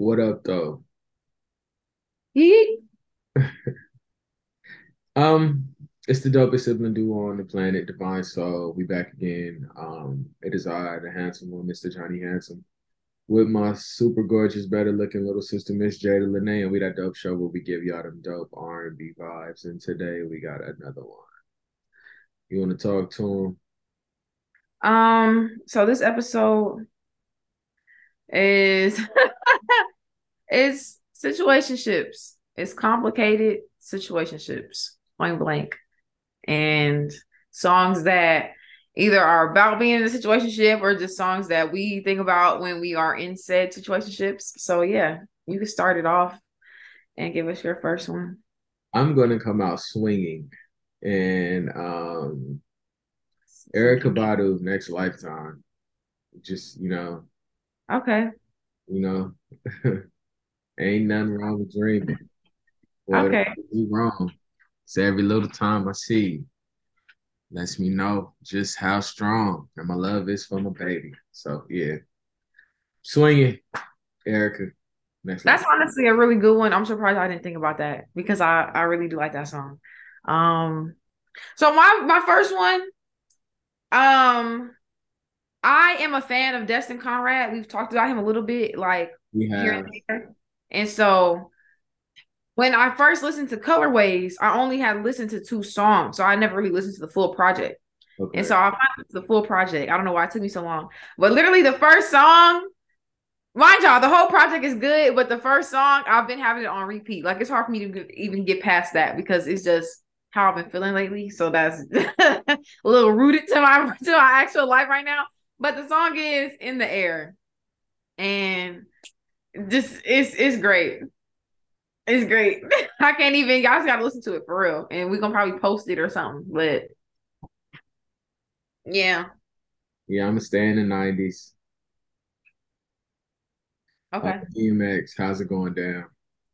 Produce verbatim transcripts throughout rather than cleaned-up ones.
What up, though? He, Um, it's the dopest sibling duo on the planet, Divine Soul. We back again. Um, it is I, the handsome one, Mister Johnny Handsome, with my super gorgeous, better looking little sister, Miss Jada Lene, and we that dope show where we give y'all them dope R and B vibes. And today we got another one. You want to talk to him? um, so this episode is is situationships. It's complicated situationships, point blank, and songs that either are about being in a situationship or just songs that we think about when we are in said situationships. So yeah, you can start it off and give us your first one. I'm gonna come out swinging, and um, Erica Swing. Badu, Next Lifetime. Just you know, Okay. you know, ain't nothing wrong with dreaming. Boy, don't Okay. get me wrong. So every little time I see you lets me know just how strong and my love is for my baby. So yeah, swinging, Erica. Next That's life. honestly a really good one. I'm surprised I didn't think about that because I I really do like that song. Um, so my my first one, um, I am a fan of Destin Conrad. We've talked about him a little bit, like We here and have there. And so when I first listened to Colorways, I only had listened to two songs, so I never really listened to the full project. And okay. so I found the full project. I don't know why it took me so long, but literally the first song. Mind y'all, the whole project is good, but the first song I've been having it on repeat. Like it's hard for me to even get past that because it's just how I've been feeling lately. So that's a little rooted to my to my actual life right now. But the song is in the air, and just it's it's great. It's great. I can't even. Y'all just gotta listen to it for real, and we're gonna probably post it or something. But yeah, Yeah, I'm gonna stay in the nineties. Uh, okay. D M X, how's it going down?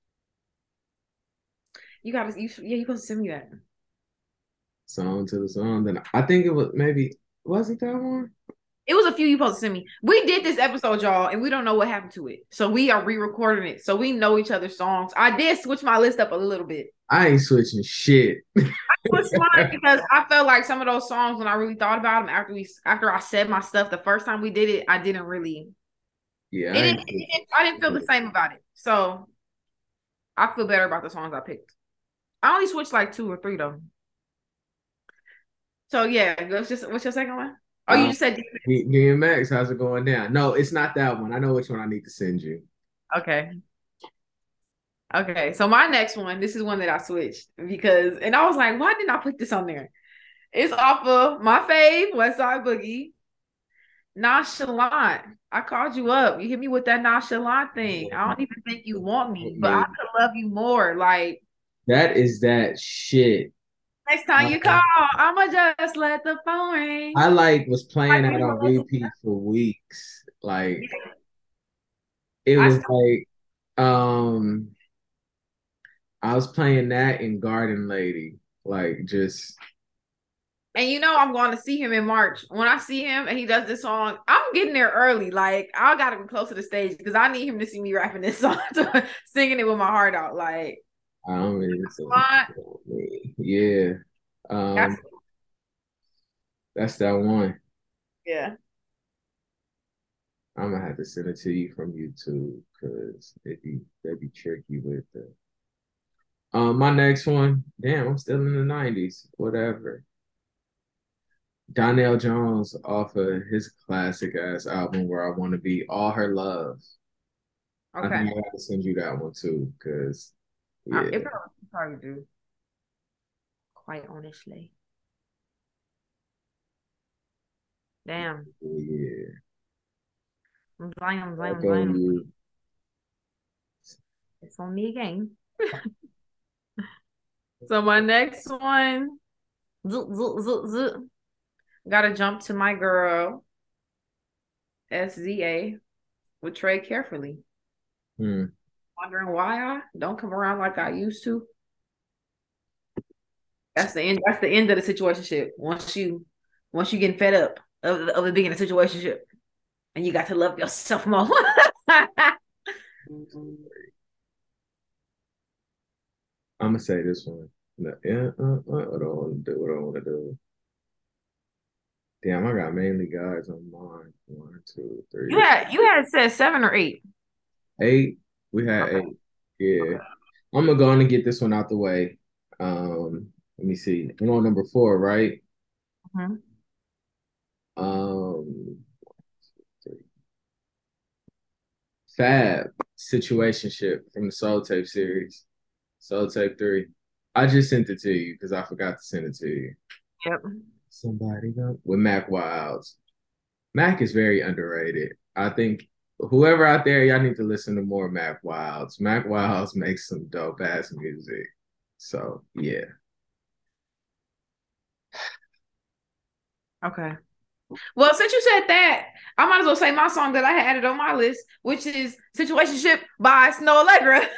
You gotta. You yeah. You supposed to send me that. Song to the song. Then I think it was maybe was it that one? It was a few you supposed to send me. We did this episode, y'all, and we don't know what happened to it. So we are re-recording it. So we know each other's songs. I did switch my list up a little bit. I ain't switching shit. I switched mine because I felt like some of those songs when I really thought about them after we after I said my stuff the first time we did it, I didn't really Yeah, it I didn't, ain't it switching didn't I didn't feel the shit. same about it. So I feel better about the songs I picked. I only switched like two or three though. So yeah, let's just what's your second one? Oh, you Uh, just said D- DMX, how's it going down? No, it's not that one. I know which one I need to send you. okay. Okay. So my next one, this is one that I switched because and I was like, why didn't I put this on there? It's off of my fave, West Side Boogie. Nonchalant. I called you up. You hit me with that nonchalant thing. I don't even think you want me, but I Man, could love you more. Like that is that shit. next time you call, Um, I'ma just let the phone ring. I like was playing Like that we on supposed to- repeat for weeks. Like Yeah. it I was still, like um I was playing that in Garden Lady. Like just and you know I'm going to see him in March. When I see him and he does this song, I'm getting there early. Like I gotta be close to the stage because I need him to see me rapping this song, singing it with my heart out. Like, I don't really so nonchalant. yeah. That's Um that's that one. yeah. I'm gonna have to send it to you from YouTube because it'd be that'd be tricky with the um my next one. Damn, I'm still in the nineties. Whatever. Donnell Jones off of his classic ass album Where I Want to Be, All Her Love. I think Okay. I gotta send you that one too, because I, yeah, it probably, probably do. Quite honestly. Damn. yeah. Zion, Back Zion, on Zion. you. It's on me again. So my next one, zoop, zoop, zoop, zoop. Gotta jump to my girl, S Z A, with Trey Carefully. Hmm. Wondering why I don't come around like I used to. That's the end. That's the end of the situationship. Once you, once you get fed up of, of it being a situationship, and you got to love yourself more. I'm gonna say this one. No, yeah, uh, uh, what do I want to do? What do I want to do? Damn, I got mainly guys on mine. One, two, You three, had you had said seven or eight. eight. We had Okay. eight. Yeah. Okay. I'm gonna go on and get this one out the way. Um, let me see. I'm on number four, right? Mhm. Um, Fab Situationship from the Soul Tape series. Soul Tape three. I just sent it to you because I forgot to send it to you. Yep. Somebody go with Mac Wilds. Mac is very underrated. I think whoever out there, y'all need to listen to more Mac Wilds. Mac Wilds makes some dope ass music. So yeah. Okay. Well, since you said that, I might as well say my song that I had added on my list, which is Situationship by Snow Allegra.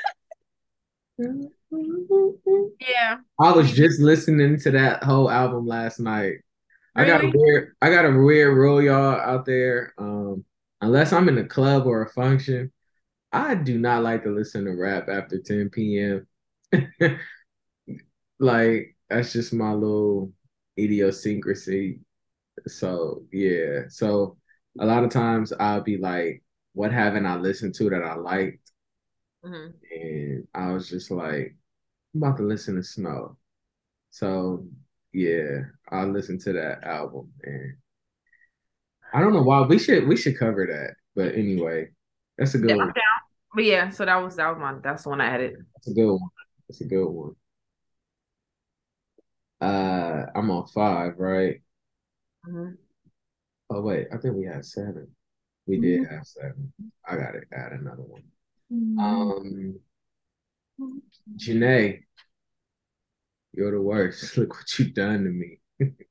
Yeah. I was Me just listening to that whole album last night. I got a really? weird I got a weird rule, y'all, out there. Um, unless I'm in a club or a function, I do not like to listen to rap after ten p m Like that's just my little idiosyncrasy. So yeah. So a lot of times I'll be like, what haven't I listened to that I liked? Hmm. And I was just like, I'm about to listen to Snow. So yeah, I'll listen to that album. And I don't know why we should we should cover that. But anyway, that's a good I'm one. down. But yeah, so that was that was my that's the one I added. That's a good one. That's a good one. Uh I'm on five, right? Mhm. Oh wait, I think we had seven. We did have seven. I gotta add another one. Um Janae, you're the worst. Look what you've done to me.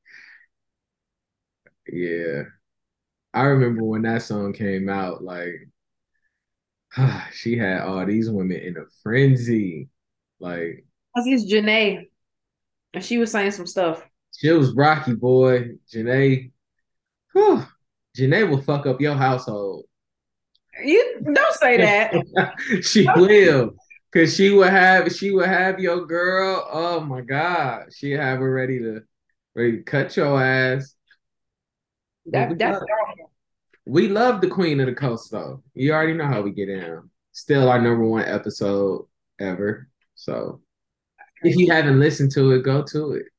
Yeah. I remember when that song came out, like she had all these women in a frenzy. Like Because it's Janae, and she was saying some stuff. she was Rocky boy. Janae, whew, Janae will fuck up your household. You don't say that. She will. Cause she would have she would have your girl. Oh my God. She'd have her ready to ready to cut your ass. But we That that's love we love the Queen of the Coast though. You already know how we get down. Still our number one episode ever. So if you crazy. haven't listened to it, go to it.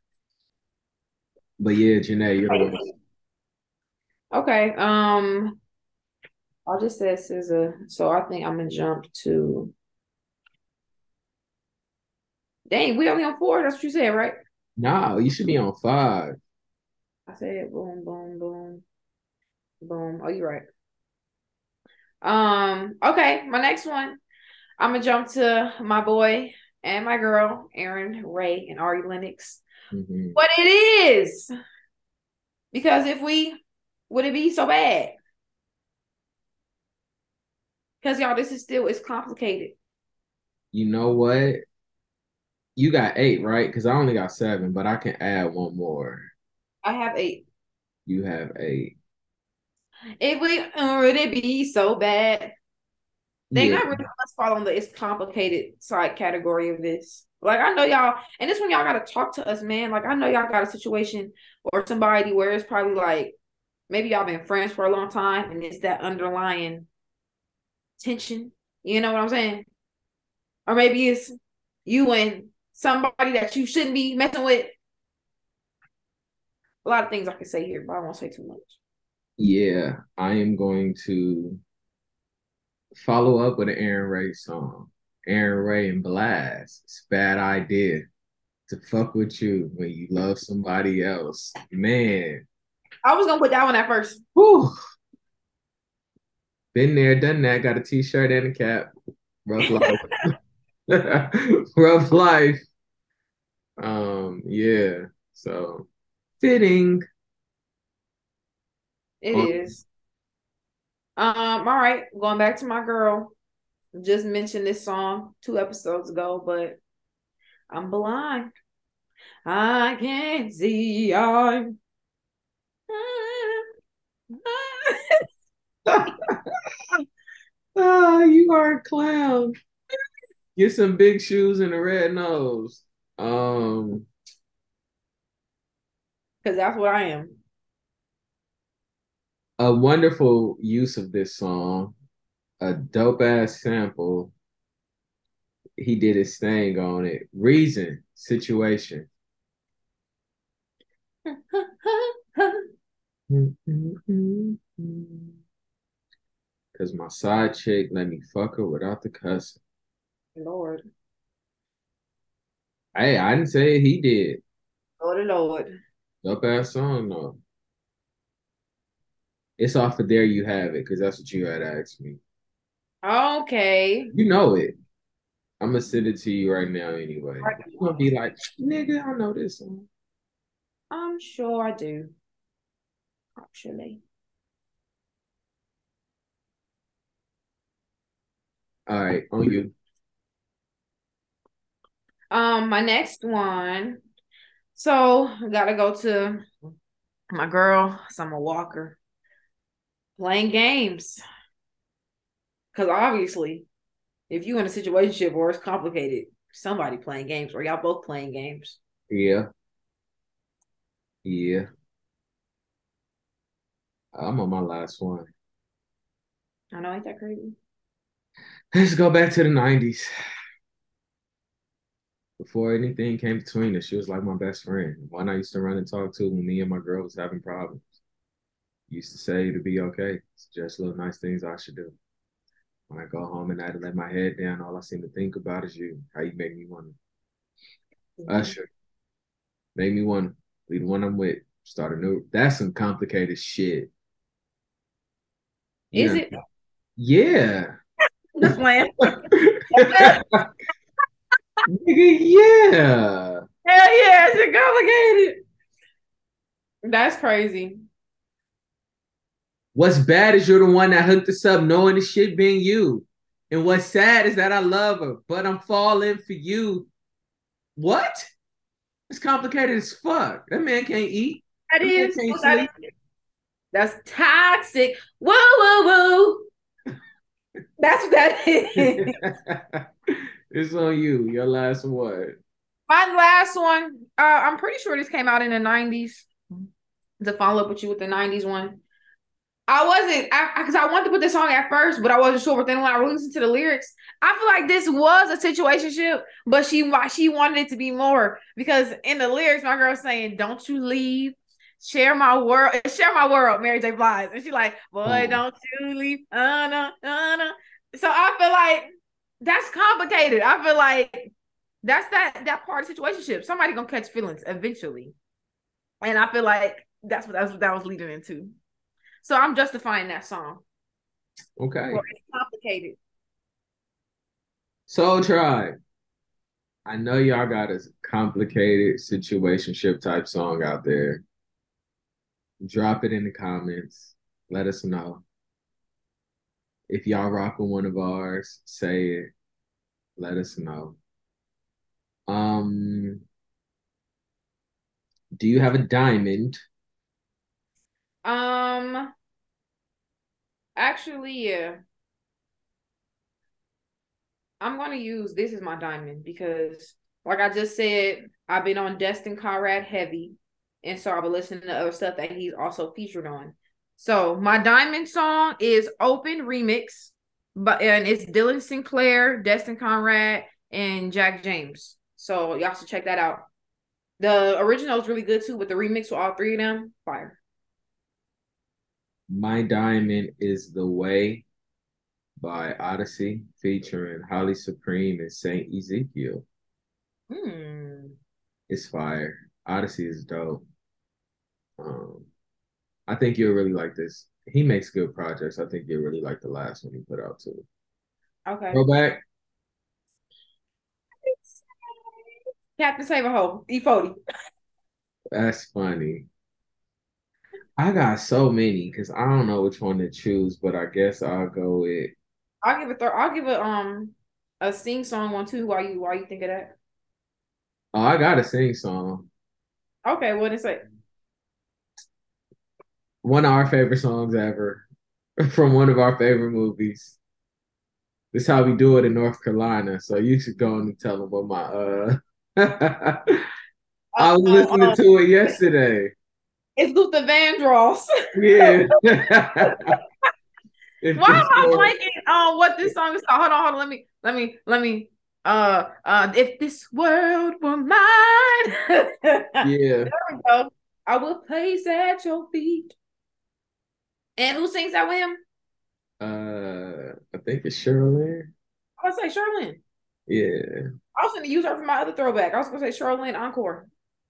But yeah, Janae, you're the worst. Okay. Um, I just said S Z A, so I think I'm gonna jump to. Dang, we only on four. That's what you said, right? No, you should be on five. I said boom, boom, boom, boom. Oh, you're right. Um, okay, my next one. I'm gonna jump to my boy and my girl, Aaron Ray and Ari Lennox. Mhm. What it is. Because if we would it be so bad? Because y'all, this is still it's complicated. You know what? You got eight, right? Because I only got seven, but I can add one more. I have eight. You have eight. If we uh, would it be so bad? They Yeah. not really let's fall on the it's complicated side category of this. Like I know y'all, and this one y'all gotta talk to us, man. Like I know y'all got a situation or somebody where it's probably like maybe y'all been friends for a long time and it's that underlying tension. You know what I'm saying? Or maybe it's you and somebody that you shouldn't be messing with. A lot of things I could say here, but I won't say too much. Yeah. I am going to follow up with an Aaron Ray song. Aaron Ray and Blast. It's a bad idea to fuck with you when you love somebody else. Man. I was gonna put that one at first. Whew. Been there, done that. Got a t-shirt and a cap. Rough life. Rough life. Um, yeah. So fitting. It On, is. Um, all right, going back to my girl. Just mentioned this song two episodes ago, but I'm blind. I can't see. I'm. ah, you are a clown. Get some big shoes and a red nose. Um, Because that's what I am. a wonderful use of this song, a dope ass sample. He did his thing on it. Reason, situation. Cause my side chick let me fuck her without the cussing. Lord. Hey, I didn't say it, he did. Lord, Lord. Dope ass song though. It's off of There You Have It, because that's what you had asked me. Okay. You know it. I'm gonna send it to you right now anyway. You're gonna be like, nigga, I know this song. I'm sure I do. Actually. All right, on you. Um, my next one. So I gotta go to my girl, Summer Walker, playing games. Because obviously, if you in a situationship or it's complicated, somebody playing games or y'all both playing games. Yeah, yeah. I'm on my last one. I know, ain't that crazy? Let's go back to the nineties. Before anything came between us, she was like my best friend. One I used to run and talk to when me and my girl was having problems. Used to say to be okay. It's just little nice things I should do. When I go home and I had to let my head down, all I seem to think about is you. How you make me want to. Mm-hmm. Usher, make me want to be the one I'm with. Start a new. That's some complicated shit. You Is know? it? Yeah. Just playing. Nigga, yeah. Hell yeah, it's complicated. That's crazy. What's bad is you're the one that hooked us up knowing the shit being you. And what's sad is that I love her, but I'm falling for you. What? It's complicated as fuck. That man can't eat. That That man is. can't That sleep. is. That's toxic. Woo, woo, woo. That's what that is. It's on you. Your last word. My last one, uh, I'm pretty sure this came out in the nineties. To follow up with you with the nineties one. I wasn't, because I, I, I wanted to put this song at first, but I wasn't sure. But then when I listened to the lyrics, I feel like this was a situationship, but she she wanted it to be more because in the lyrics, my girl's saying, "Don't you leave, share my world, share my world," Mary J. Blige, and she like, "Boy, Oh, don't you leave, uh, no, uh, no." So I feel like that's complicated. I feel like that's that that part of situationship. Somebody gonna catch feelings eventually, and I feel like that's what that's what that was leading into. So I'm justifying that song. okay. Well, it's complicated. Soul Tribe. I know y'all got a complicated situationship type song out there. Drop it in the comments. Let us know. If y'all rock with one of ours, say it. Let us know. Um, do you have a diamond? Um, actually, yeah. I'm gonna use this as my diamond because, like I just said, I've been on Destin Conrad heavy, and so I've been listening to other stuff that he's also featured on. So my diamond song is "Open" remix, but and it's Dylan Sinclair, Destin Conrad, and Jack James. So y'all should check that out. The original is really good too, but the remix with all three of them, fire. My diamond is The Way by Odyssey, featuring Holly Supreme and Saint Ezekiel. Hmm. It's fire. Odyssey is dope. Um, I think you'll really like this. He makes good projects. I think you'll really like the last one he put out too. Okay. Throwback. Captain Save a Hole, E forty. That's funny. I got so many because I don't know which one to choose, but I guess I'll go with. I'll give a third. I'll give a um a sing song one too. While you while you think of that. Oh, I got a sing song. Okay, what is it? One of our favorite songs ever from one of our favorite movies. This is how we do it in North Carolina. So you should go and tell them what my uh Oh, I was oh, listening oh. to it yesterday. It's Luther Vandross. Yeah. If Why this am I were blanking on what this song is called? Hold on, hold on. Let me, let me, let me. Uh, uh, if this world were mine, there yeah. we go. I will place at your feet. And who sings that with him? Uh I think it's Shirley. I was gonna say Charlene. Yeah. I was gonna use her for my other throwback. I was gonna say Charlene Encore.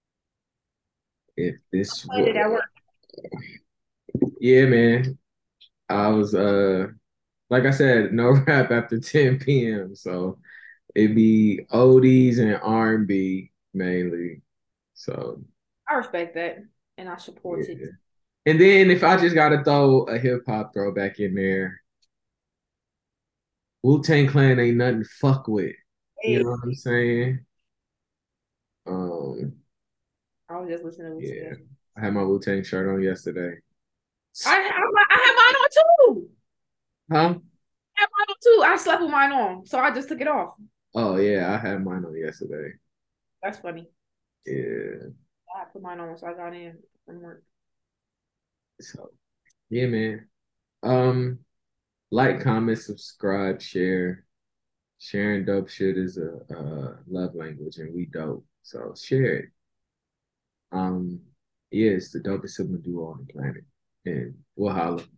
If this Played it were at work. yeah, man. I was uh like I said, no rap after ten p m. So it'd be oldies and R and B mainly. So I respect that, and I support it. yeah. And then if I just gotta throw a hip hop throwback in there, Wu Tang Clan ain't nothing to fuck with. You Hey, know what I'm saying? Um, I was just listening to yeah. Wu-Tang. I had my Wu Tang shirt on yesterday. I have, I have mine on too. Huh? I have mine on too. I slept with mine on, so I just took it off. Oh yeah, I had mine on yesterday. That's funny. Yeah. I put mine on, so I got in from work. So yeah, man. Um, like, comment, subscribe, share. Sharing dope shit is a, a love language, and we dope. So share it. Um, yeah, it's the dopest sibling duo on the planet, and we'll holla.